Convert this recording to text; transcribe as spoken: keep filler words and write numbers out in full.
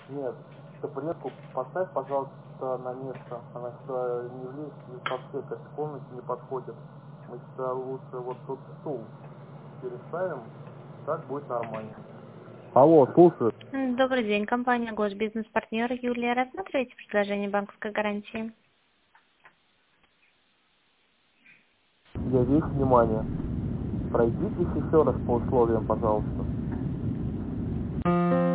Нет, табуретку поставь, пожалуйста, на место. Она сюда не влезет, и вообще к этой комнате не подходит. Мы сюда лучше вот тот стул переставим, так будет нормально. Алло, слушаю. Добрый день, компания Госбизнес-партнер Юлия. Рассматриваете предложение банковской гарантии? Я весь внимание. Пройдитесь еще раз по условиям, пожалуйста.